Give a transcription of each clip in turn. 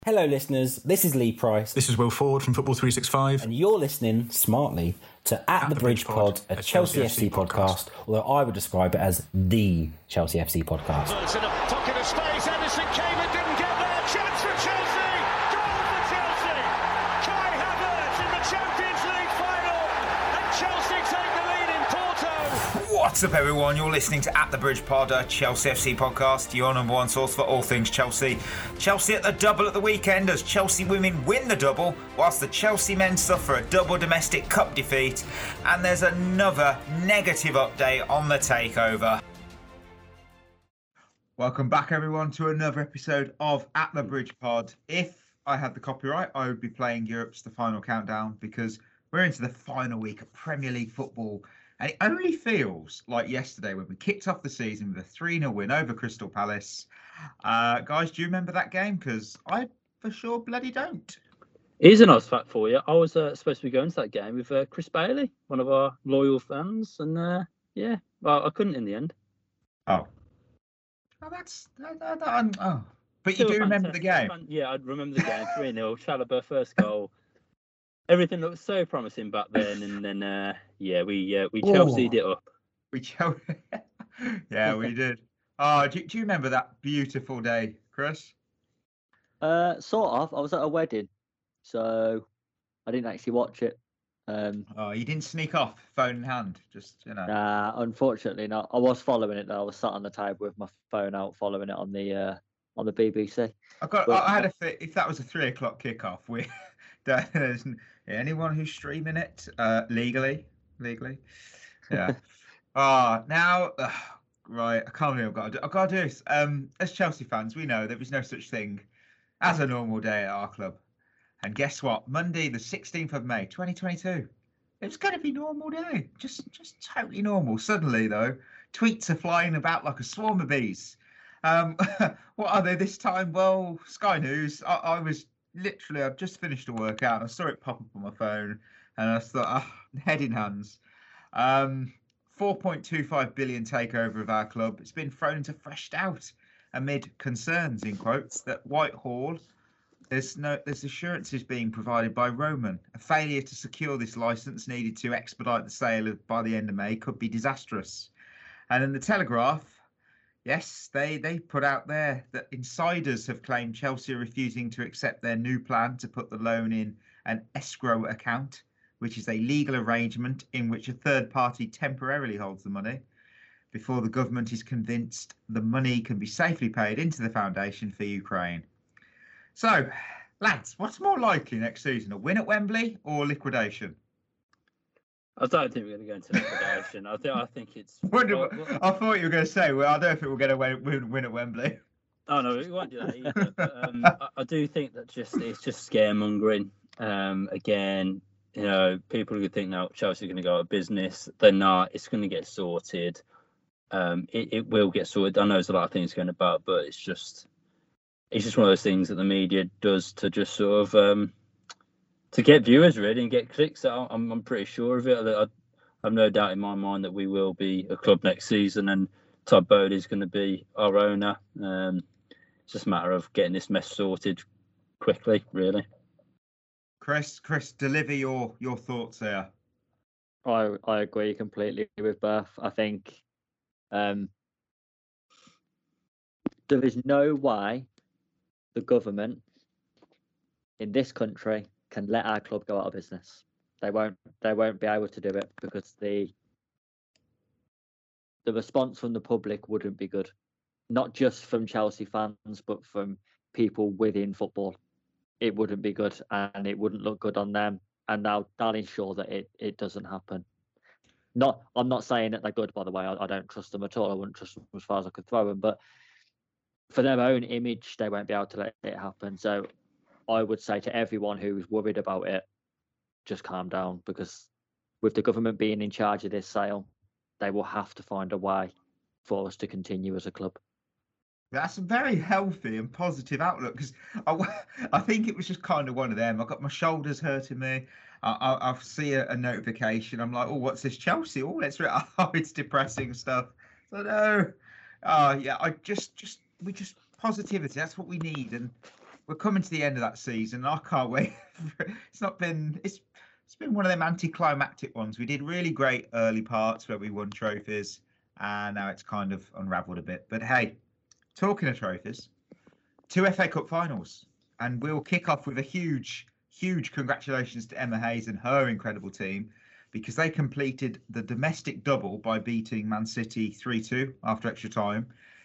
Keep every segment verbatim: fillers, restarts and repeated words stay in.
Hello listeners, this is Lee Price. This is Will Ford from Football three sixty-five. And you're listening smartly to At, At the, the Bridge, Bridge Pod, Pod, a Chelsea, Chelsea F C podcast, podcast, although I would describe it as the Chelsea F C podcast. It's in a pocket of space, Anderson came and didn't get there, chance for Chelsea, goal for Chelsea, Kai Havertz in the Champions League final, and Chelsea take the lead in Porto. What's up everyone, you're listening to At the Bridge Pod, a Chelsea F C podcast, your number one source for all things Chelsea. Chelsea at the double at the weekend as Chelsea women win the double, whilst the Chelsea men suffer a double domestic cup defeat, and there's another negative update on the takeover. Welcome back everyone to another episode of At the Bridge Pod. If I had the copyright, I would be playing Europe's The Final Countdown, because we're into the final week of Premier League football. And it only feels like yesterday when we kicked off the season with a three nil win over Crystal Palace. Uh, guys, do you remember that game? Because I for sure bloody don't. Here's a nice fact for you. I was uh, supposed to be going to that game with uh, Chris Bailey, one of our loyal fans. And uh, yeah, well, I couldn't in the end. Oh. Oh, that's... That, that, that, oh. But you Still do remember the game? Yeah, I remember the game. three nil, Chalobah, first goal. Everything looked so promising back then, and then uh, yeah, we uh, we Chelsea'd it up. We Chelsea, yeah, we did. Oh, do, do you remember that beautiful day, Chris? Uh, sort of. I was at a wedding, so I didn't actually watch it. Um, oh, you didn't sneak off, phone in hand, just you know. Nah, unfortunately not. I was following it though. I was sat on the table with my phone out, following it on the uh, on the B B C. I got. But, I had a th- if that was a three o'clock kickoff, we. There's anyone who's streaming it uh, legally, legally, yeah. Ah, uh, now, uh, right. I can't believe I've got to do, I've got to do this. Um, as Chelsea fans, we know there is no such thing as a normal day at our club. And guess what? Monday, the sixteenth of May, twenty twenty-two. It was going to be normal day, just, just totally normal. Suddenly, though, tweets are flying about like a swarm of bees. Um, what are they this time? Well, Sky News. I, I was. Literally, I've just finished a workout. I saw it pop up on my phone, and I thought, ah, head in hands. Um, four point two five billion takeover of our club. It's been thrown into fresh doubt amid concerns, in quotes, that Whitehall, there's no, there's assurances being provided by Roman. A failure to secure this license needed to expedite the sale of, by the end of May could be disastrous. And in the Telegraph, yes, they, they put out there that insiders have claimed Chelsea are refusing to accept their new plan to put the loan in an escrow account, which is a legal arrangement in which a third party temporarily holds the money before the government is convinced the money can be safely paid into the foundation for Ukraine. So, lads, what's more likely next season, a win at Wembley or liquidation? I don't think we're going to go into liquidation. I think I think it's. What do, what, what, I thought you were going to say. Well, I don't think we're going to win, win, win at Wembley. Oh no, we won't do that either. But, um, I, I do think that just it's just scaremongering. Um, again, you know, people who think now Chelsea are going to go out of business. They're not. It's going to get sorted. Um, it, it will get sorted. I know there's a lot of things going about, but it's just it's just one of those things that the media does to just sort of. Um, To get viewers really and get clicks, I'm I'm pretty sure of it. I, I have no doubt in my mind that we will be a club next season, and Todd Bowley is going to be our owner. Um, it's just a matter of getting this mess sorted quickly, really. Chris, Chris, deliver your your thoughts there. I I agree completely with Beth. I think um, there is no way the government in this country can let our club go out of business. They won't. They won't be able to do it because the the response from the public wouldn't be good. Not just from Chelsea fans, but from people within football. It wouldn't be good, and it wouldn't look good on them. And they'll they'll ensure that it, it doesn't happen. Not. I'm not saying that they're good, by the way. I, I don't trust them at all. I wouldn't trust them as far as I could throw them. But for their own image, they won't be able to let it happen. So I would say to everyone who's worried about it, just calm down, because with the government being in charge of this sale, they will have to find a way for us to continue as a club. That's a very healthy and positive outlook, because I, I think it was just kind of one of them. I got my shoulders hurting me. I, I, I see a, a notification. I'm like, oh, what's this, Chelsea? Oh, let's. Re- oh, it's depressing stuff. So no, oh yeah, I just, just we just positivity. That's what we need, and we're coming to the end of that season. I can't wait. It's not been it's it's been one of them anticlimactic ones. We did really great early parts where we won trophies, and now it's kind of unravelled a bit. But hey, talking of trophies, two F A Cup finals, and we'll kick off with a huge, huge congratulations to Emma Hayes and her incredible team, because they completed the domestic double by beating Man City three two after extra time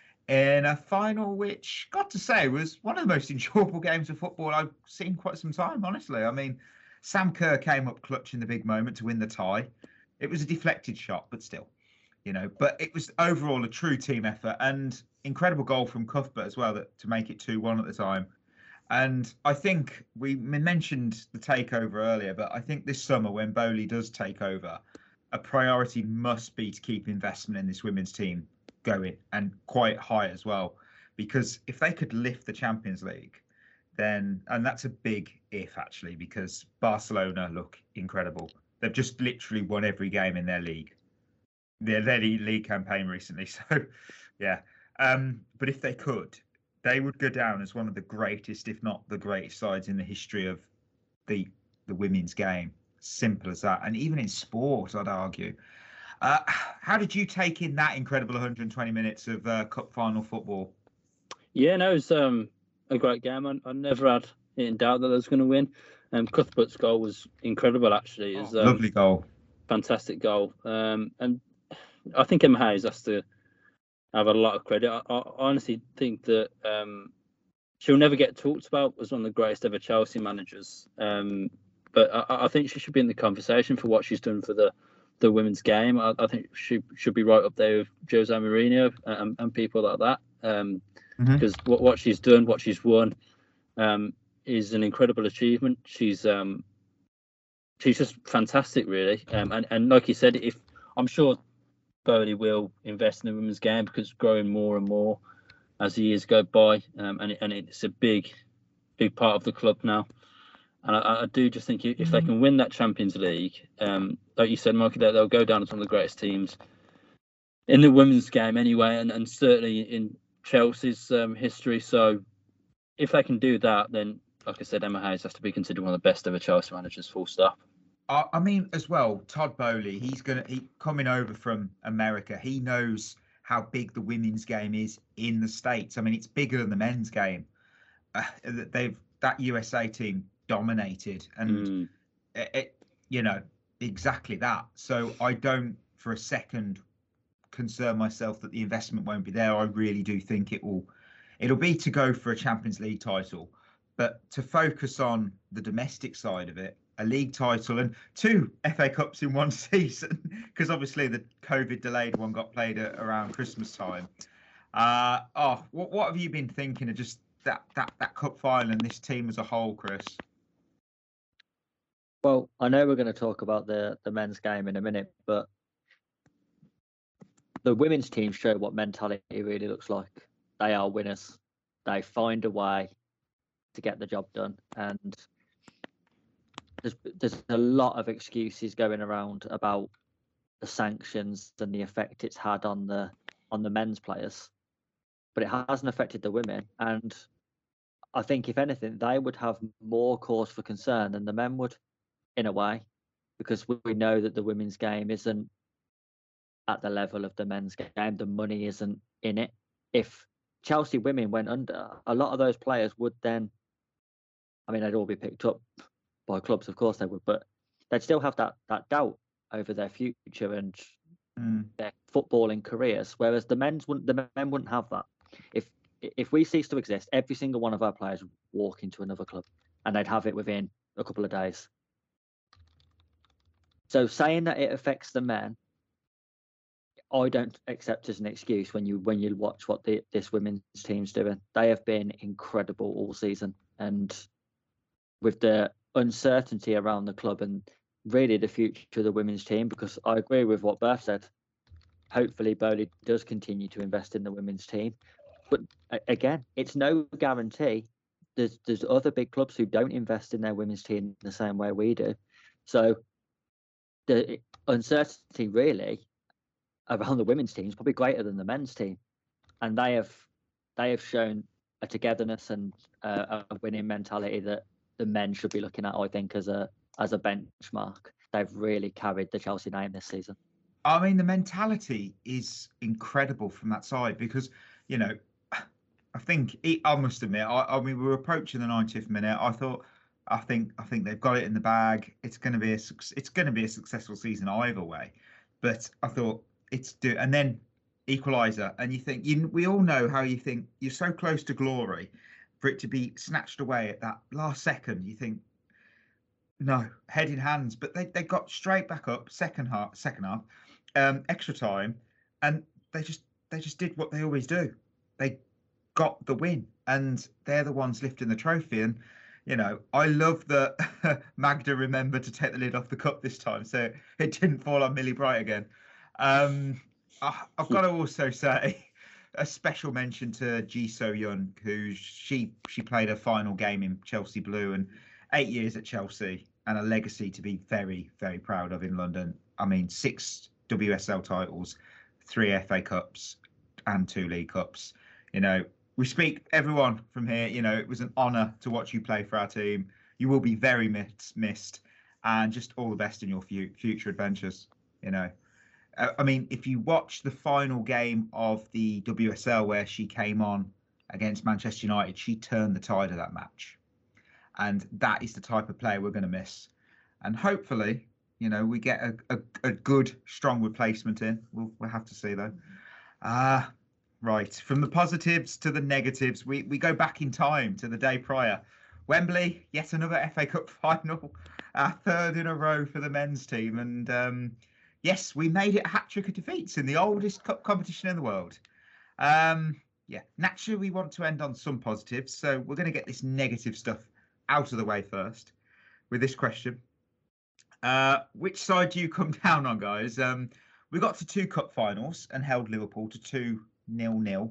in a final which, got to say, was one of the most enjoyable games of football I've seen quite some time, honestly. I mean, Sam Kerr came up clutch in the big moment to win the tie. It was a deflected shot, but still, you know, but it was overall a true team effort, and incredible goal from Cuthbert as well that, to make it two one at the time. And I think we mentioned the takeover earlier, but I think this summer when Bowley does take over, a priority must be to keep investment in this women's team going, and quite high as well, because if they could lift the Champions League, then, and that's a big if actually, because Barcelona look incredible. They've just literally won every game in their league, their, their league campaign recently. So yeah, um, but if they could, they would go down as one of the greatest, if not the greatest sides in the history of the the women's game. Simple as that. And even in sport, I'd argue. Uh, how did you take in that incredible one hundred twenty minutes of uh, cup final football? Yeah, no, it was um, a great game. I, I never had it in doubt that I was going to win. Um, Cuthbert's goal was incredible, actually. It was, oh, um, lovely goal. Fantastic goal. Um, and I think Emma Hayes has to have a lot of credit. I, I honestly think that um, she'll never get talked about as one of the greatest ever Chelsea managers. Um, but I, I think she should be in the conversation for what she's done for the, the women's game. I, I think she should be right up there with Jose Mourinho and, and people like that. Um, mm-hmm. Because what, what she's done, what she's won, um, is an incredible achievement. She's um, she's just fantastic, really. Um, and, and like you said, if I'm sure Bowley will invest in the women's game because it's growing more and more as the years go by, um, and it, and it's a big, big part of the club now. And I, I do just think if they can win that Champions League, um, like you said, Mikey, they'll go down as one of the greatest teams in the women's game anyway, and, and certainly in Chelsea's um, history. So if they can do that, then, like I said, Emma Hayes has to be considered one of the best ever Chelsea managers, full stop. I mean, as well, Todd Bowley, he's gonna he coming over from America. He knows how big the women's game is in the States. I mean, it's bigger than the men's game. Uh, they've that U S A team dominated, and mm. it, it, you know, exactly that. So I don't, for a second, concern myself that the investment won't be there. I really do think it will. It'll be to go for a Champions League title, but to focus on the domestic side of it. A league title and two F A Cups in one season, because obviously the COVID delayed one got played at, around Christmas time. Uh, oh, what what have you been thinking of just that that that cup final and this team as a whole, Chris? Well, I know we're going to talk about the the men's game in a minute, but the women's team show what mentality really looks like. They are winners. They find a way to get the job done, and There's, there's a lot of excuses going around about the sanctions and the effect it's had on the on the men's players, but it hasn't affected the women. And I think, if anything, they would have more cause for concern than the men would, in a way, because we know that the women's game isn't at the level of the men's game. The money isn't in it. If Chelsea women went under, a lot of those players would then, I mean, they'd all be picked up by clubs, of course they would, but they'd still have that that doubt over their future and mm. their footballing careers. Whereas the men's wouldn't, the men wouldn't have that. If if we cease to exist, every single one of our players would walk into another club, and they'd have it within a couple of days. So saying that it affects the men, I don't accept as an excuse when you when you watch what the, this women's team's doing. They have been incredible all season, and with the uncertainty around the club and really the future of the women's team, because I agree with what Berth said. Hopefully Bowley does continue to invest in the women's team, but again, it's no guarantee. There's there's other big clubs who don't invest in their women's team the same way we do. So the uncertainty really around the women's team is probably greater than the men's team, and they have they have shown a togetherness and uh, a winning mentality that the men should be looking at, I think, as a as a benchmark. They've really carried the Chelsea name this season. I mean, the mentality is incredible from that side because, you know, I think it, I must admit, I, I mean, we were approaching the ninetieth minute. I thought, I think, I think they've got it in the bag. It's going to be a, it's going to be a successful season either way. But I thought it's do, and then equaliser, and you think, you, we all know how you think you're so close to glory, for it to be snatched away at that last second. You think, no, head in hands, but they, they got straight back up. Second half, second half, um, extra time, and they just they just did what they always do. They got the win, and they're the ones lifting the trophy. And you know, I love that Magda remembered to take the lid off the cup this time, so it didn't fall on Millie Bright again. Um, I, I've got to also say a special mention to Ji So-yun, who she she played her final game in Chelsea Blue, and eight years at Chelsea, and a legacy to be very, very proud of in London. I mean, six W S L titles, three F A Cups, and two League Cups. You know, we speak, everyone from here, you know, it was an honour to watch you play for our team. You will be very miss, missed, and just all the best in your fu- future adventures, you know. Uh, I mean, if you watch the final game of the W S L where she came on against Manchester United, she turned the tide of that match. And that is the type of player we're going to miss. And hopefully, you know, we get a, a, a good, strong replacement in. We'll, we'll have to see, though. Ah, uh, right. From the positives to the negatives, we, we go back in time to the day prior. Wembley, yet another F A Cup final, our third in a row for the men's team. And um, yes, we made it a hat-trick of defeats in the oldest cup competition in the world. Um, yeah, naturally, we want to end on some positives. So we're going to get this negative stuff out of the way first with this question. Uh, which side do you come down on, guys? Um, we got to two cup finals and held Liverpool to two nil-nil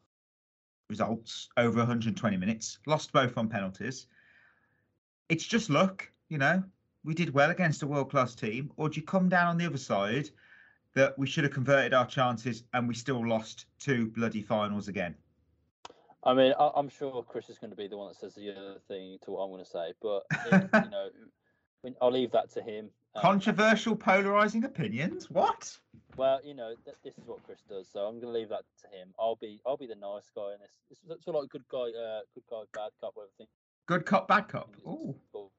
results over one hundred twenty minutes. Lost both on penalties. It's just luck, you know. We did well against a world-class team. Or do you come down on the other side that we should have converted our chances and we still lost two bloody finals again? I mean, I, I'm sure Chris is going to be the one that says the other thing to what I'm going to say, but it, you know, I'll leave that to him. Um, Controversial, polarizing opinions. What? Well, you know, th- this is what Chris does, so I'm going to leave that to him. I'll be, I'll be the nice guy in this. It's, it's sort of like good guy, uh, good guy, bad cop, whatever thing. Good cop, bad cop. Ooh.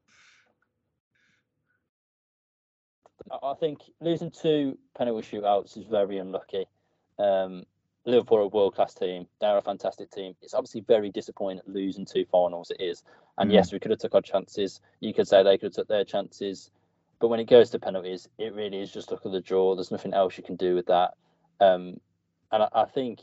I, I think losing two penalty shootouts is very unlucky. Um, Liverpool are a world-class team. They're a fantastic team. It's obviously very disappointing losing two finals. It is. And mm. yes, we could have took our chances. You could say they could have took their chances. But when it goes to penalties, it really is just look at the draw. There's nothing else you can do with that. Um, and I, I think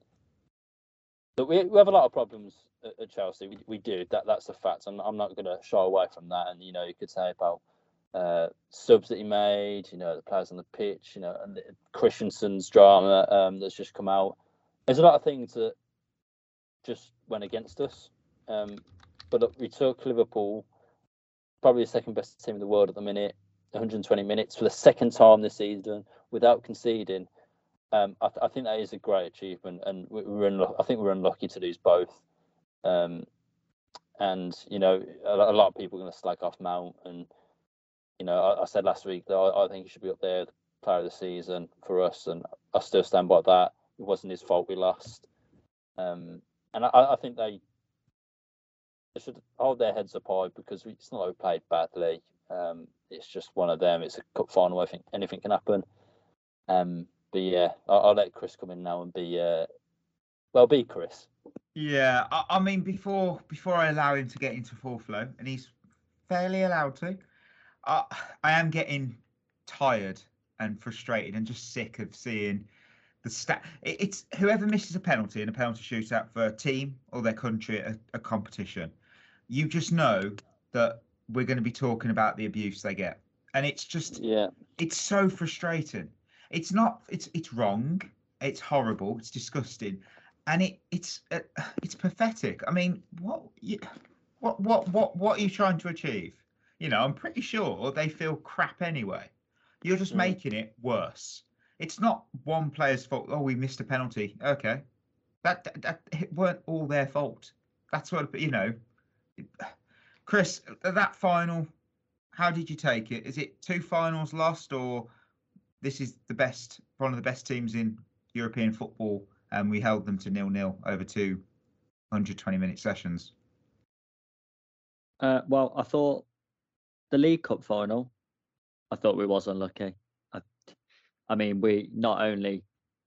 that we, we have a lot of problems at, at Chelsea. We, we do. That That's a fact. I'm, I'm not going to shy away from that. And, you know, you could say about uh, subs that he made, you know, the players on the pitch, you know, and Christensen's drama um, that's just come out. There's a lot of things that just went against us. Um, but look, we took Liverpool, probably the second best team in the world at the minute, one hundred twenty minutes for the second time this season without conceding. Um, I, th- I think that is a great achievement, and we, we're unlu- I think we're unlucky to lose both. Um, and you know, a, a lot of people are going to slag off Mount, and you know, I, I said last week that I, I think he should be up there, the player of the season for us, and I still stand by that. It wasn't his fault we lost, um, and I, I think they, they should hold their heads up high because we, it's not like we played badly. Um, it's just one of them. It's a cup final. I think anything can happen. Um, but yeah, I'll, I'll let Chris come in now and be, uh, well, be Chris. Yeah, I, I mean, before before I allow him to get into full flow, and he's fairly allowed to, I, I am getting tired and frustrated and just sick of seeing the stat. It, it's whoever misses a penalty in a penalty shootout for a team or their country at a, a competition, you just know that we're going to be talking about the abuse they get, and it's just yeah, it's so frustrating. It's not. It's it's wrong. It's horrible. It's disgusting, and it it's uh, it's pathetic. I mean, what you, what what what what are you trying to achieve? You know, I'm pretty sure they feel crap anyway. You're just mm. making it worse. It's not one player's fault. Oh, we missed a penalty. Okay, That, that, that it weren't all their fault. That's what, you know. Chris, that final, how did you take it? Is it two finals lost, or this is the best, one of the best teams in European football, and we held them to nil-nil over two one hundred twenty minute sessions? Uh, well, I thought the League Cup final, I thought we was unlucky. I, I mean, we not only,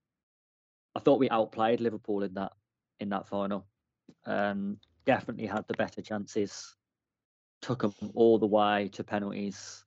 I thought we outplayed Liverpool in that in that final. Um, definitely had the better chances. Took them all the way to penalties,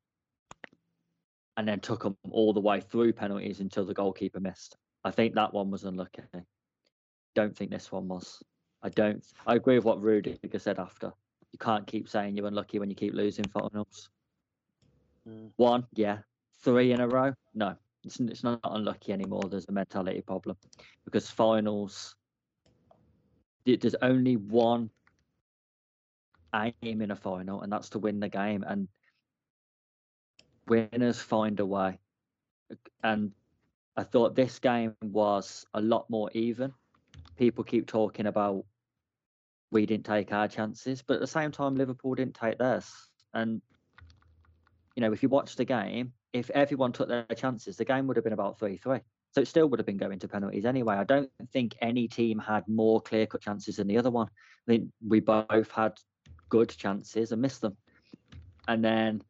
and then took them all the way through penalties until the goalkeeper missed. I think that one was unlucky. Don't think this one was. I don't. I agree with what Rudiger said after. You can't keep saying you're unlucky when you keep losing finals. Mm. One, yeah. Three in a row? No, it's, it's not unlucky anymore. There's a mentality problem. Because finals, there's only one aim in a final, and that's to win the game. And winners find a way. And I thought this game was a lot more even. People keep talking about we didn't take our chances, but at the same time, Liverpool didn't take theirs. And, you know, if you watch the game, if everyone took their chances, the game would have been about three three. So it still would have been going to penalties anyway. I don't think any team had more clear-cut chances than the other one. I think we both had good chances and missed them. And then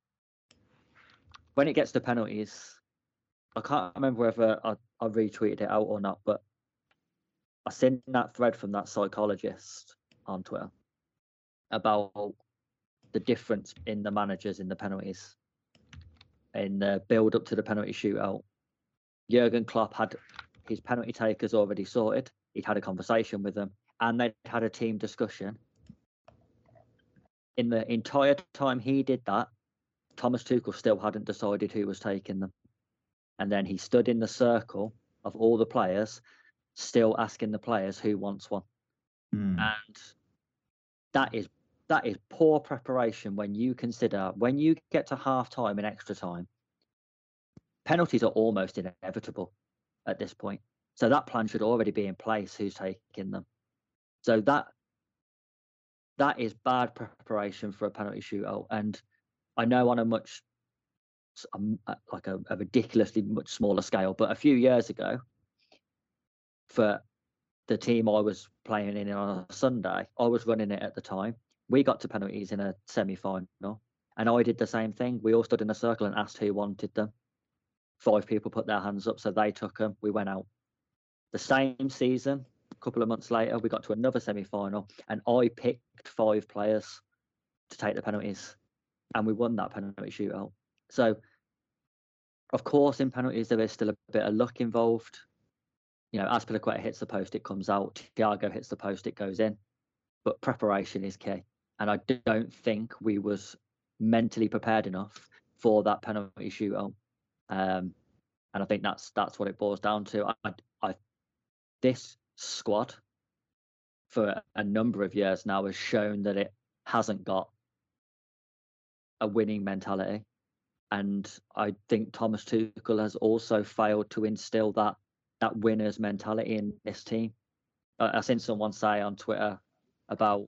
when it gets to penalties, I can't remember whether I, I retweeted it out or not, but I seen that thread from that psychologist on Twitter about the difference in the managers in the penalties, in the build up to the penalty shootout. Jurgen Klopp had his penalty takers already sorted. He'd had a conversation with them, and they'd had a team discussion. In the entire time he did that, Thomas Tuchel still hadn't decided who was taking them. And then he stood in the circle of all the players, still asking the players who wants one. Mm. And that is that is poor preparation when you consider, when you get to half time and extra time, penalties are almost inevitable at this point. So that plan should already be in place, who's taking them. So that that is bad preparation for a penalty shootout. And I know on a much, um, like a, a ridiculously much smaller scale, but a few years ago, for the team I was playing in on a Sunday, I was running it at the time. We got to penalties in a semi-final, and I did the same thing. We all stood in a circle and asked who wanted them. Five people put their hands up, so they took them. We went out. The same season, a couple of months later, we got to another semi-final, and I picked five players to take the penalties, and we won that penalty shootout. So, of course, in penalties, there is still a bit of luck involved. You know, Azpilicueta hits the post, it comes out. Thiago hits the post, it goes in. But preparation is key. And I don't think we was mentally prepared enough for that penalty shootout. Um, and I think that's that's what it boils down to. I, I, this squad, for a number of years now, has shown that it hasn't got a winning mentality. And I think Thomas Tuchel has also failed to instill that that winner's mentality in this team. Uh, I seen someone say on Twitter about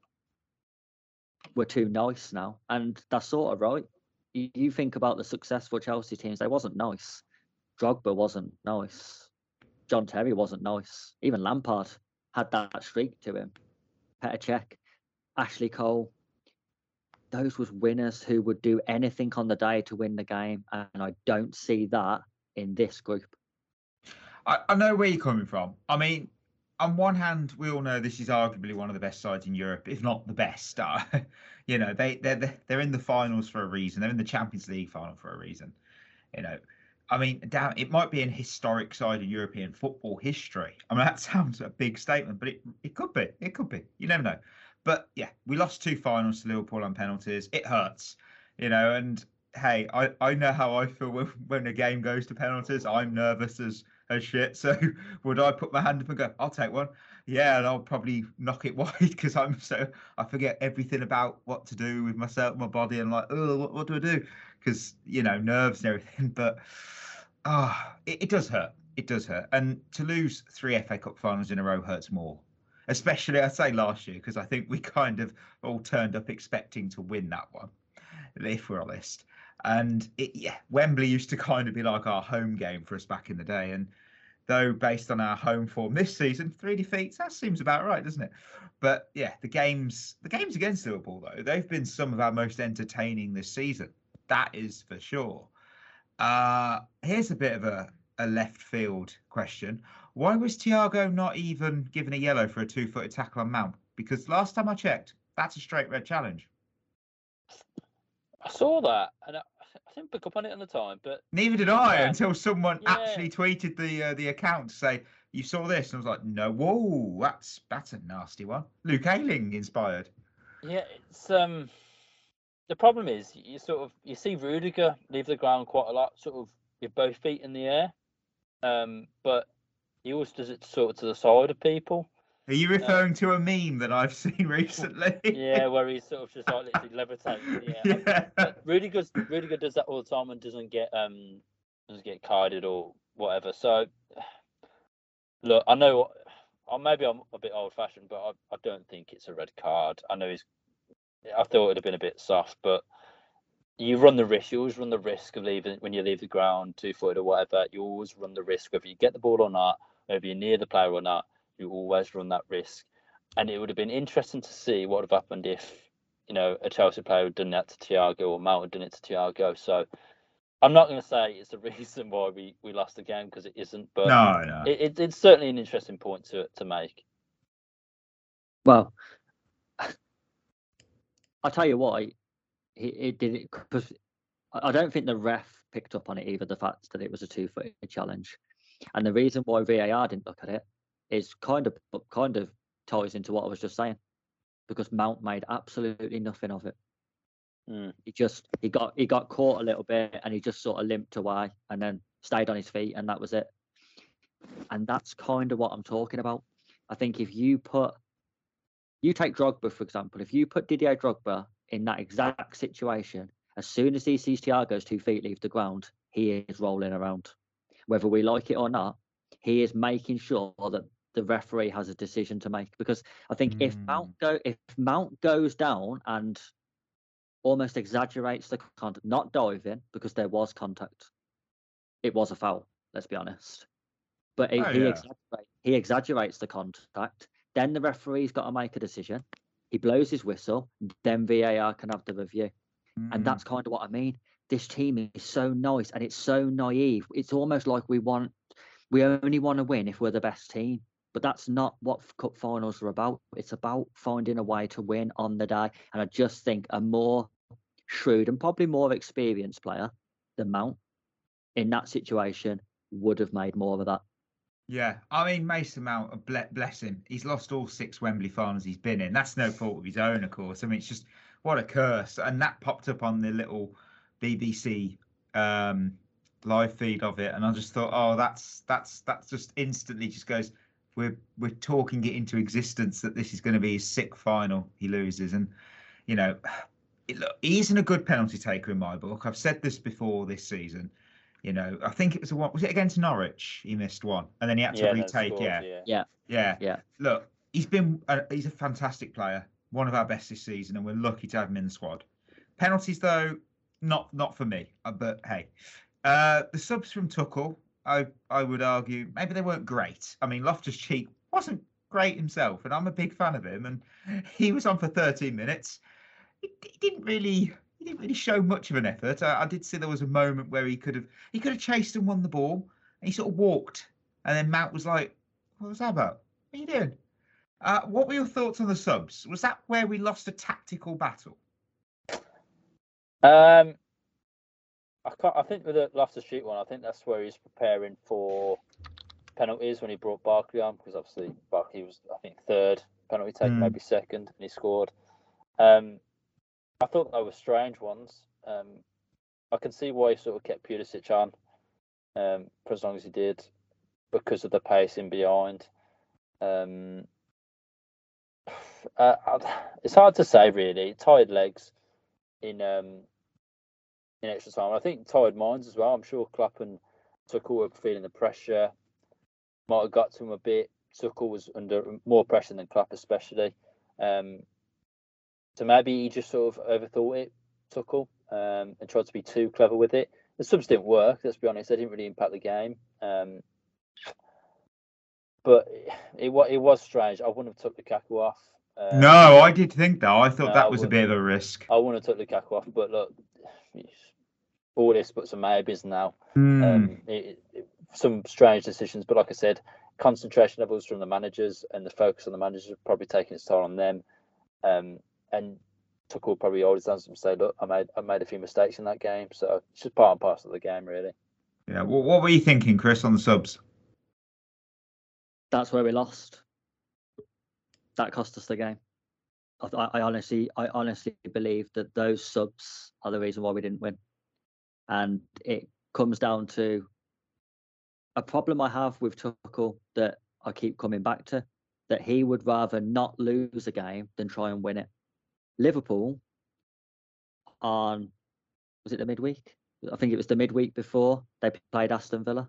we're too nice now, and that's sort of right. You, you think about the successful Chelsea teams; they wasn't nice. Drogba wasn't nice. John Terry wasn't nice. Even Lampard had that streak to him. Petr Cech, Ashley Cole. Those was winners who would do anything on the day to win the game, and I don't see that in this group. I, I know where you're coming from. I mean, on one hand, we all know this is arguably one of the best sides in Europe, if not the best. Uh, you know, they they're they're in the finals for a reason. They're in the Champions League final for a reason. You know, I mean, damn, it might be an historic side of European football history. I mean, that sounds a big statement, but it it could be. It could be. You never know. But yeah, we lost two finals to Liverpool on penalties. It hurts, you know. And hey, I, I know how I feel when, when a game goes to penalties. I'm nervous as as shit. So would I put my hand up and go, I'll take one? Yeah, and I'll probably knock it wide because I'm so I forget everything about what to do with myself, my body, and like, oh, what, what do I do? Because you know, nerves and everything. But ah, oh, it, it does hurt. it does hurt. And to lose three F A Cup finals in a row hurts more. Especially, I'd say last year, because I think we kind of all turned up expecting to win that one, if we're honest. And it, yeah, Wembley used to kind of be like our home game for us back in the day. And though based on our home form this season, three defeats, that seems about right, doesn't it? But yeah, the games, the games against Liverpool, though, they've been some of our most entertaining this season. That is for sure. Uh, here's a bit of a, a left field question. Why was Thiago not even given a yellow for a two-footed tackle on Mount? Because last time I checked, that's a straight red challenge. I saw that, and I, I didn't pick up on it at the time. But neither did I yeah. until someone Yeah. actually tweeted the uh, the account to say, "You saw this," and I was like, "No, whoa, that's that's a nasty one." Luke Ayling inspired. Yeah, it's um. The problem is you sort of you see Rudiger leave the ground quite a lot, sort of with both feet in the air, um, but he always does it sort of to the side of people. Are you referring uh, to a meme that I've seen recently? Yeah, where he's sort of just like literally levitating. Yeah, yeah. But Rudiger Rudiger does that all the time and doesn't get um doesn't get carded or whatever. So look, I know or maybe I'm a bit old fashioned, but I, I don't think it's a red card. I know he's. I thought it would have been a bit soft, but you run the risk. You always run the risk of leaving when you leave the ground two foot or whatever. You always run the risk whether you get the ball or not, whether you're near the player or not. You always run that risk, and it would have been interesting to see what would have happened if you know a Chelsea player had done that to Thiago or Mount had done it to Thiago. So I'm not going to say it's the reason why we, we lost the game because it isn't, but no, no. It, it, it's certainly an interesting point to to make. Well. I'll tell you why he it did it because I don't think the ref picked up on it either. The fact that it was a two-footed challenge, and the reason why V A R didn't look at it is kind of kind of ties into what I was just saying, because Mount made absolutely nothing of it. Mm. He just he got he got caught a little bit and he just sort of limped away and then stayed on his feet and that was it. And that's kind of what I'm talking about. I think if you put You take Drogba, for example. If you put Didier Drogba in that exact situation, as soon as he sees Thiago's two feet leave the ground, he is rolling around. Whether we like it or not, he is making sure that the referee has a decision to make. Because I think mm. if Mount go if Mount goes down and almost exaggerates the contact, not diving, because there was contact, it was a foul. Let's be honest. But he, oh, he, yeah. exaggerates, he exaggerates the contact. Then the referee's got to make a decision. He blows his whistle. Then V A R can have the review. Mm. And that's kind of what I mean. This team is so nice and it's so naive. It's almost like we want, we only want to win if we're the best team. But that's not what cup finals are about. It's about finding a way to win on the day. And I just think a more shrewd and probably more experienced player than Mount in that situation would have made more of that. Yeah, I mean, Mason Mount, bless him. He's lost all six Wembley finals he's been in. That's no fault of his own, of course. I mean, it's just, what a curse. And that popped up on the little B B C um, live feed of it. And I just thought, oh, that's that's that's just instantly just goes, we're, we're talking it into existence that this is going to be his sixth final he loses. And, you know, it, look, he isn't a good penalty taker in my book. I've said this before this season. You know, I think it was a one. Was it against Norwich? He missed one, and then he had to yeah, retake. Scored, yeah. yeah, yeah, yeah, yeah. Look, he's been. A, he's a fantastic player, one of our best this season, and we're lucky to have him in the squad. Penalties, though, not not for me. But hey, uh, the subs from Tuchel, I I would argue maybe they weren't great. I mean, Loftus-Cheek wasn't great himself, and I'm a big fan of him, and he was on for thirteen minutes. He, he didn't really. He didn't really show much of an effort. I, I did see there was a moment where he could have he could have chased and won the ball, and he sort of walked, and then Mount was like, "What was that about? What are you doing?" Uh, what were your thoughts on the subs? Was that where we lost a tactical battle? Um, I can't. I think with the Loftus-Cheek one, I think that's where he's preparing for penalties when he brought Barkley on, because obviously Barkley was, I think, third penalty taker, mm. maybe second, and he scored. Um. I thought they were strange ones. Um, I can see why he sort of kept Pulisic on um, for as long as he did, because of the pacing behind. Um, uh, it's hard to say, really. Tired legs in um, in extra time. I think tired minds as well. I'm sure Klopp and Tuchel were feeling the pressure. might have got to him a bit. Tuchel was under more pressure than Klopp, especially. Um, so maybe he just sort of overthought it, Tuchel, um, and tried to be too clever with it. The subs didn't work, let's be honest. They didn't really impact the game. Um, but it, it, it was strange. I wouldn't have took Lukaku off. Um, no, I did think that. I thought no, that I was a wouldn't. bit of a risk. I wouldn't have took Lukaku off, but look, all this but some maybes now. Mm. Um, it, it, some strange decisions, but like I said, concentration levels from the managers and the focus on the managers have probably taken its toll on them. Um, and Tuchel probably always done some say, look, I made I made a few mistakes in that game, so it's just part and parcel of the game, really. Yeah. Well, what were you thinking, Chris, on the subs? That's where we lost. That cost us the game. I, I honestly, I honestly believe that those subs are the reason why we didn't win, and it comes down to a problem I have with Tuchel that I keep coming back to, that he would rather not lose a game than try and win it. Liverpool on, was it the midweek? I think it was the midweek before they played Aston Villa.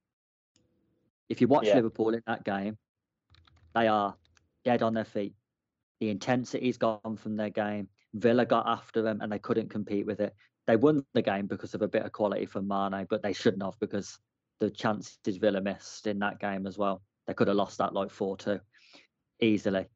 If you watch Yeah. Liverpool in that game, they are dead on their feet. The intensity's gone from their game. Villa got after them and they couldn't compete with it. They won the game because of a bit of quality from Mane, but they shouldn't have, because the chances Villa missed in that game as well. They could have lost that like four two easily.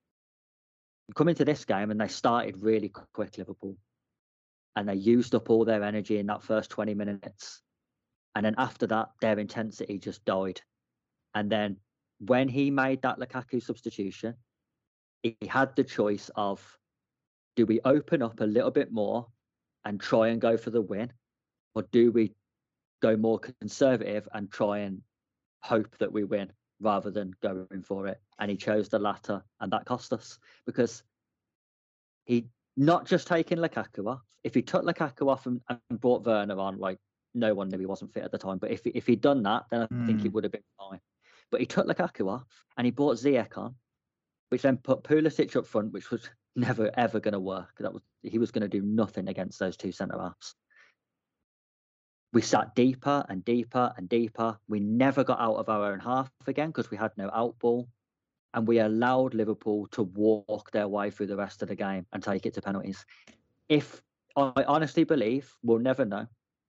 Come into this game and they started really quick, Liverpool, and they used up all their energy in that first twenty minutes. And then after that, their intensity just died. And then when he made that Lukaku substitution, he had the choice of, do we open up a little bit more and try and go for the win, or do we go more conservative and try and hope that we win rather than going for it? And he chose the latter, and that cost us, because he not just taking Lukaku off. If he took Lukaku off and, and brought Werner on, like, no one knew he wasn't fit at the time, but if if he'd done that, then I mm. think it would have been fine. But he took Lukaku off and he brought Ziyech on, which then put Pulisic up front, which was never ever going to work. That was he was going to do nothing against those two centre halves. We sat deeper and deeper and deeper. We never got out of our own half again because we had no out ball. And we allowed Liverpool to walk their way through the rest of the game and take it to penalties. If I honestly believe, we'll never know.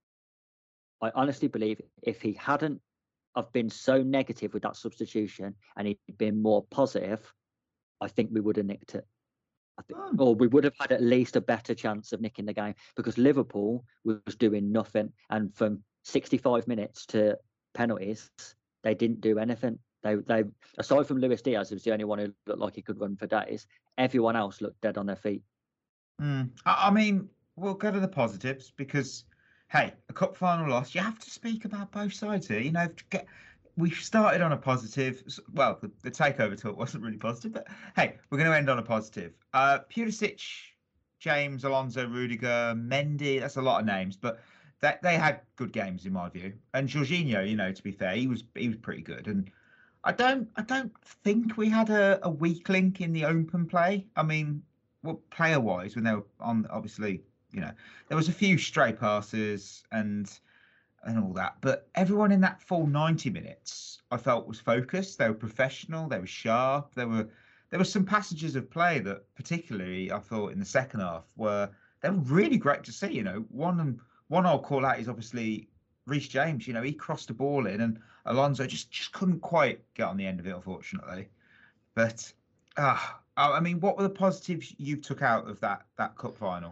I honestly believe if he hadn't have been so negative with that substitution and he'd been more positive, I think we would have nicked it. I think, or we would have had at least a better chance of nicking the game, because Liverpool was doing nothing. And from sixty-five minutes to penalties, they didn't do anything. They, they, aside from Luis Diaz, who was the only one who looked like he could run for days, everyone else looked dead on their feet. Mm. I, I mean, we'll go to the positives, because, hey, a cup final loss, you have to speak about both sides here. You know, get, we started on a positive. Well, the, the takeover talk wasn't really positive, but hey, we're going to end on a positive. Uh, Pulisic, James, Alonso, Rudiger, Mendy, that's a lot of names, but that they had good games in my view. And Jorginho, you know, to be fair, he was he was pretty good. And I don't I don't think we had a, a weak link in the open play. I mean, well, player wise, when they were on, obviously, you know, there was a few stray passes and and all that, but everyone in that full ninety minutes, I felt, was focused. They were professional. They were sharp. There were there were some passages of play that, particularly, I thought in the second half, were they were really great to see. You know, one one I'll call out is obviously Reece James. You know, he crossed the ball in, and Alonso just just couldn't quite get on the end of it, unfortunately. But ah, uh, I mean, what were the positives you took out of that that cup final?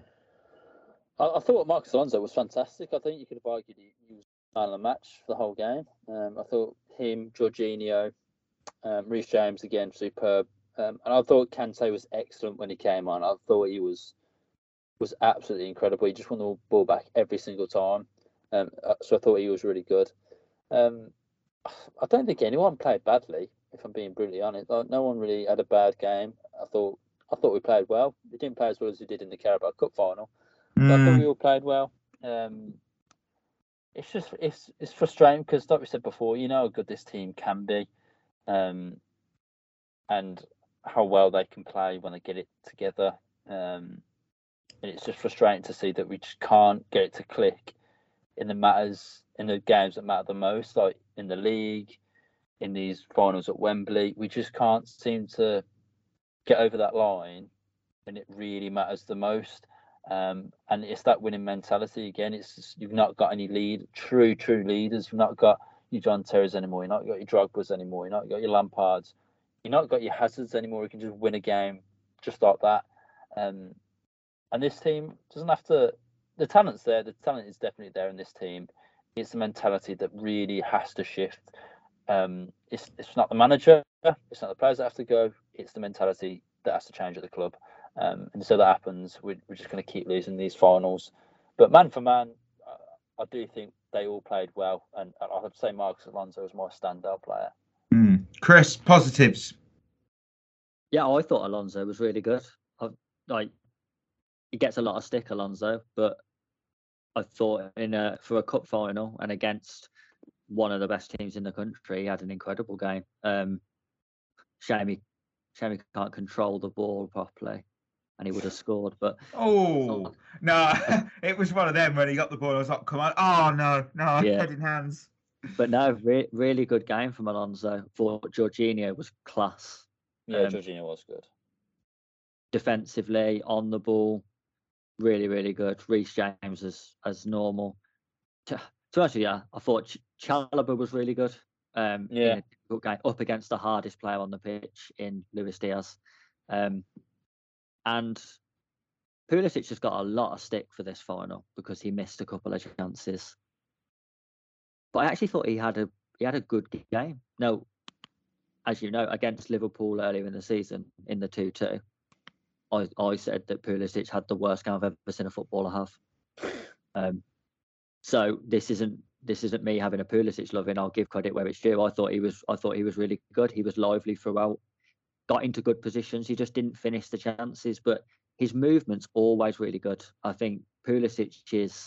I, I thought Marcos Alonso was fantastic. I think you could have argued he, he was man of the match for the whole game. Um, I thought him, Jorginho, um, Reece James again, superb. Um, and I thought Kante was excellent when he came on. I thought he was was absolutely incredible. He just won the ball back every single time. Um, so I thought he was really good. Um, I don't think anyone played badly, if I'm being brutally honest. No one really had a bad game. I thought I thought we played well. We didn't play as well as we did in the Carabao Cup final. Mm. But I thought we all played well. Um, it's just it's it's frustrating because, like we said before, you know how good this team can be, um, and how well they can play when they get it together. Um, and it's just frustrating to see that we just can't get it to click in the matters in the games that matter the most, like in the league, in these finals at Wembley. We just can't seem to get over that line when it really matters the most. Um, and it's that winning mentality again. It's just, you've not got any lead, true, true leaders. You've not got your John Terrys anymore. You've not got your Drogba's anymore. You've not got your Lampards. You've not got your Hazards anymore. You can just win a game just like that. Um, and this team doesn't have to. The talent's there. The talent is definitely there in this team. It's the mentality that really has to shift. Um, it's it's not the manager. It's not the players that have to go. It's the mentality that has to change at the club. Um, and so that happens. We're, we're just going to keep losing these finals. But man for man, uh, I do think they all played well. And I have to say Marcos Alonso was my standout player. Mm. Chris, positives? Yeah, I thought Alonso was really good. I, like, he gets a lot of stick, Alonso, but I thought in a, for a cup final and against one of the best teams in the country, he had an incredible game. Um, shame he, shame he can't control the ball properly. And he would have scored, but oh no, it was one of them when he got the ball. I was like, "Come on!" Oh no, no, yeah. head in hands. But no, re- really good game from Alonso. Thought Jorginho was class. Yeah, um, Jorginho was good. Defensively, on the ball, really, really good. Reece James as as normal. To, to be honest with you, I thought Ch- Chalobah was really good. Um, yeah, in a difficult game, up against the hardest player on the pitch in Luis Diaz. Um, And Pulisic has got a lot of stick for this final because he missed a couple of chances. But I actually thought he had a he had a good game. No, as you know, against Liverpool earlier in the season in the two two, I, I said that Pulisic had the worst game I've ever seen a footballer have. Um, so this isn't this isn't me having a Pulisic loving. I'll give credit where it's due. I thought he was I thought he was really good. He was lively throughout. Got into good positions. He just didn't finish the chances, but his movement's always really good. I think Pulisic is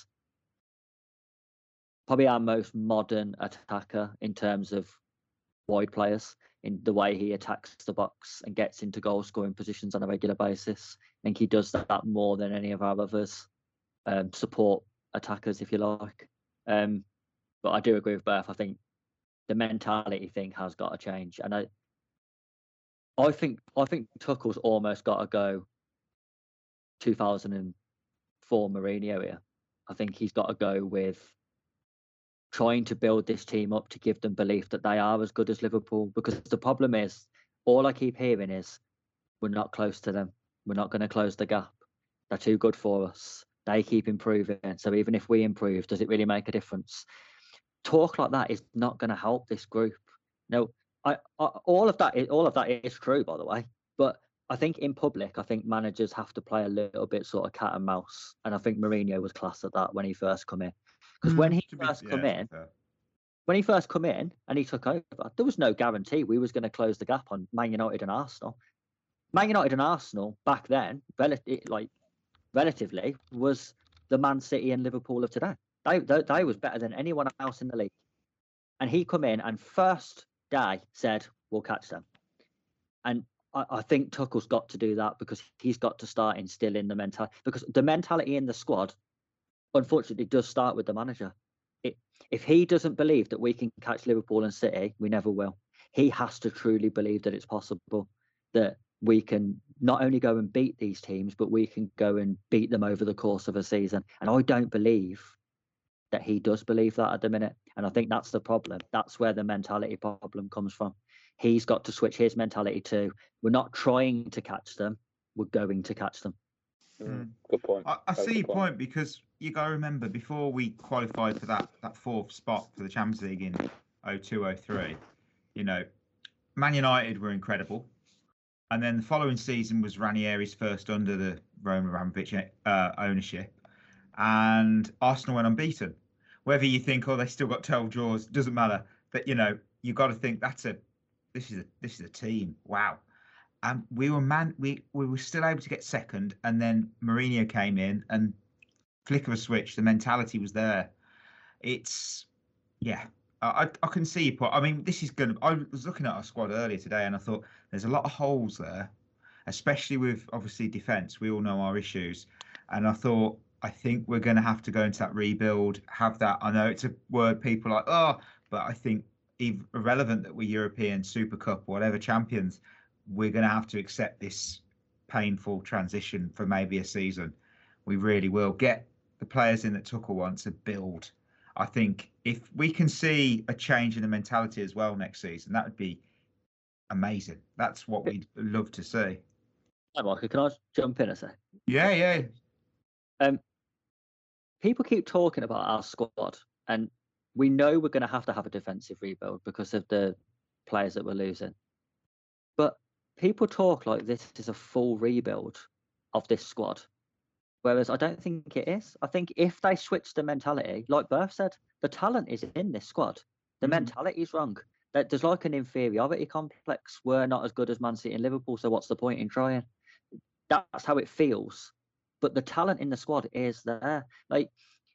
probably our most modern attacker in terms of wide players, in the way he attacks the box and gets into goal scoring positions on a regular basis. I think he does that more than any of our others, um, support attackers, if you like. Um, but I do agree with Berth. I think the mentality thing has got to change. And I, I think I think Tuchel's almost got to go two thousand four Mourinho here. I think he's got to go with trying to build this team up to give them belief that they are as good as Liverpool. Because the problem is, all I keep hearing is, we're not close to them. We're not going to close the gap. They're too good for us. They keep improving. So even if we improve, does it really make a difference? Talk like that is not going to help this group. No. I, I, all of that is all of that is true, by the way. But I think in public, I think managers have to play a little bit sort of cat and mouse, and I think Mourinho was class at that when he first come in. Because mm, when he first be, come yeah, in, when he first come in and he took over, there was no guarantee we was going to close the gap on Man United and Arsenal. Man United and Arsenal back then, rel- like relatively, was the Man City and Liverpool of today. They, they they was better than anyone else in the league, and he come in and first day said, we'll catch them. And I, I think Tuchel's got to do that because he's got to start instilling the mentality. Because the mentality in the squad, unfortunately, does start with the manager. It, if he doesn't believe that we can catch Liverpool and City, we never will. He has to truly believe that it's possible, that we can not only go and beat these teams, but we can go and beat them over the course of a season. And I don't believe that he does believe that at the minute. And I think that's the problem. That's where the mentality problem comes from. He's got to switch his mentality to, we're not trying to catch them, we're going to catch them. Mm, good point. I, I see your point. point because you got to remember, before we qualified for that, that fourth spot for the Champions League in oh two oh three, you know, Man United were incredible. And then the following season was Ranieri's first under the Roman Abramovich uh, ownership. And Arsenal went unbeaten. Whether you think, oh, they still got twelve draws, doesn't matter. But you know, you got to think that's a, this is a, this is a team. Wow. And we were man, we we were still able to get second, and then Mourinho came in, and flick of a switch, the mentality was there. It's, yeah, I I can see your point. I mean, this is gonna. I was looking at our squad earlier today, and I thought there's a lot of holes there, especially with obviously defence. We all know our issues, and I thought. I think we're going to have to go into that rebuild, have that. I know it's a word people like, oh, but I think irrelevant that we're European Super Cup or whatever champions, we're going to have to accept this painful transition for maybe a season. We really will get the players in that Tuchel wants to build. I think if we can see a change in the mentality as well next season, that would be amazing. That's what we'd love to see. Hi, Michael. Can I jump in a sec? Yeah, yeah. Um, people keep talking about our squad, and we know we're going to have to have a defensive rebuild because of the players that we're losing. But people talk like this is a full rebuild of this squad, whereas I don't think it is. I think if they switch the mentality, like Berth said, the talent is in this squad. The mm. mentality is wrong. There's like an inferiority complex. We're not as good as Man City and Liverpool, so what's the point in trying? That's how it feels. But the talent in the squad is there. Like,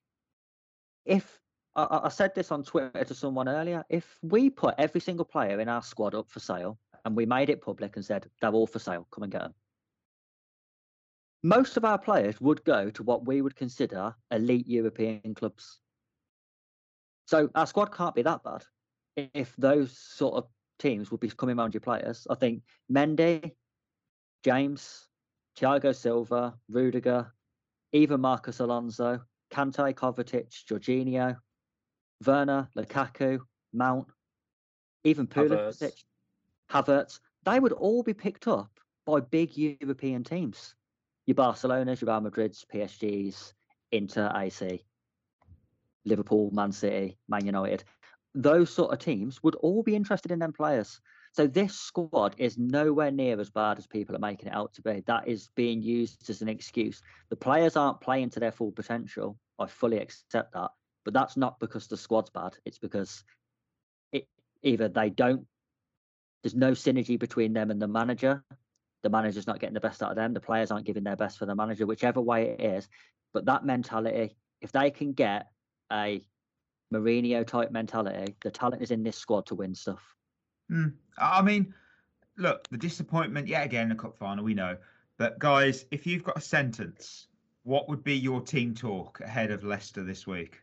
if I, I said this on Twitter to someone earlier, if we put every single player in our squad up for sale and we made it public and said they're all for sale, come and get them, most of our players would go to what we would consider elite European clubs. So our squad can't be that bad if those sort of teams would be coming around your players. I think Mendy, James, Thiago Silva, Rudiger, even Marcus Alonso, Kante, Kovacic, Jorginho, Werner, Lukaku, Mount, even Pulisic, Havertz, they would all be picked up by big European teams. Your Barcelonas, your Real Madrids, P S Gs, Inter, A C, Liverpool, Man City, Man United. Those sort of teams would all be interested in them players. So this squad is nowhere near as bad as people are making it out to be. That is being used as an excuse. The players aren't playing to their full potential. I fully accept that. But that's not because the squad's bad. It's because it either they don't, there's no synergy between them and the manager. The manager's not getting the best out of them. The players aren't giving their best for the manager, whichever way it is. But that mentality, if they can get a Mourinho type mentality, the talent is in this squad to win stuff. Mm. I mean, look, the disappointment yet again in the cup final, we know. But guys, if you've got a sentence, what would be your team talk ahead of Leicester this week?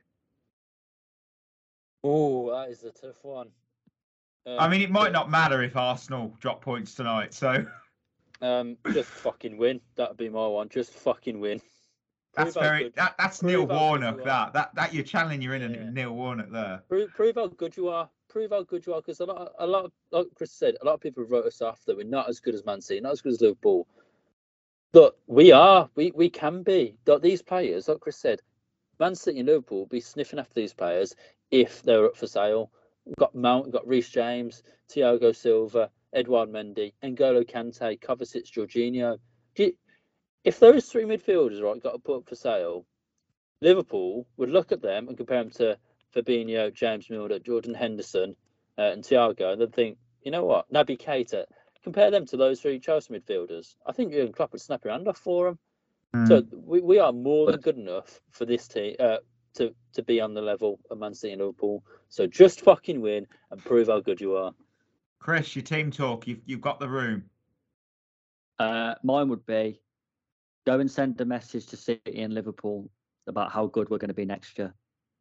Oh, that is a tough one. Um, I mean, it might not matter if Arsenal drop points tonight, so... Um, just fucking win. That'd be my one. Just fucking win. That's prove very. That, that's prove Neil Warnock. That that that you're channeling your inner yeah. Neil Warnock there. Prove, prove how good you are. Prove how good you are. Because a lot, a lot, of, like Chris said, a lot of people wrote us off that we're not as good as Man City, not as good as Liverpool. But we are. We we can be. These players, like Chris said, Man City and Liverpool will be sniffing after these players if they're up for sale. We've got Mount, we've got Reece James, Thiago Silva, Edouard Mendy, N'Golo Kante, Kovacic, Jorginho. You, if those three midfielders right got to put up for sale, Liverpool would look at them and compare them to Fabinho, James Milner, Jordan Henderson, uh, and Thiago, and they'd think, you know what, Naby Keita, compare them to those three Chelsea midfielders. I think Jurgen Klopp would snap your hand off for them. Mm. So we, we are more than good enough for this team uh, to to be on the level of Man City and Liverpool. So just fucking win and prove how good you are. Chris, your team talk, you've, you've got the room. Uh, mine would be go and send a message to City and Liverpool about how good we're going to be next year.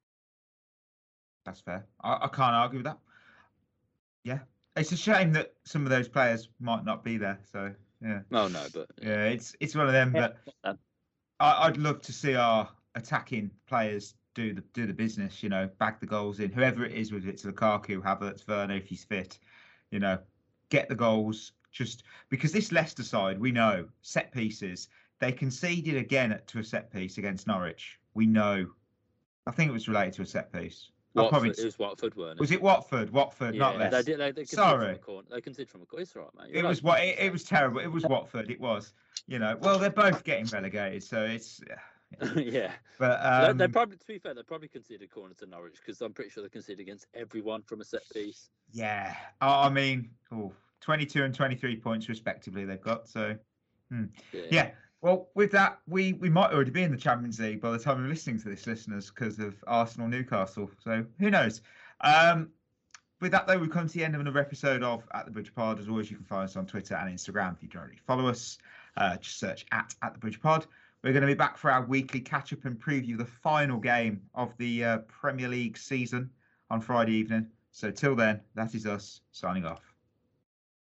That's fair. I, I can't argue with that. Yeah. It's a shame that some of those players might not be there. So, yeah. Oh, no, but... Yeah, it's it's one of them. Yeah. But I, I'd love to see our attacking players do the do the business, you know, bag the goals in. Whoever it is, whether it's Lukaku, Havertz, Werner, if he's fit. You know, get the goals just because this Leicester side, we know set pieces. They conceded again at, to a set piece against Norwich. We know. I think it was related to a set piece. Watford, probably, it was Watford, weren't it? Was it Watford? Watford, yeah, not Leicester. They did, they, they Sorry. From a corner. They conceded from a corner. It's all right, mate. You're it right. was what it, it was terrible. It was Watford. It was. You know, well, they're both getting relegated, so it's. Yeah. yeah. But um, they, they probably, to be fair, they probably conceded a corner to Norwich because I'm pretty sure they conceded against everyone from a set piece. Yeah. Oh, I mean, oh, twenty-two and twenty-three points respectively they've got. So, hmm. yeah. yeah. Well, with that, we, we might already be in the Champions League by the time you're listening to this, listeners, because of Arsenal Newcastle. So who knows? Um, with that, though, we've come to the end of another episode of At the Bridge Pod. As always, you can follow us on Twitter and Instagram if you don't already follow us. Uh, just search at At the Bridge Pod. We're going to be back for our weekly catch-up and preview the final game of the uh, Premier League season on Friday evening. So till then, that is us signing off.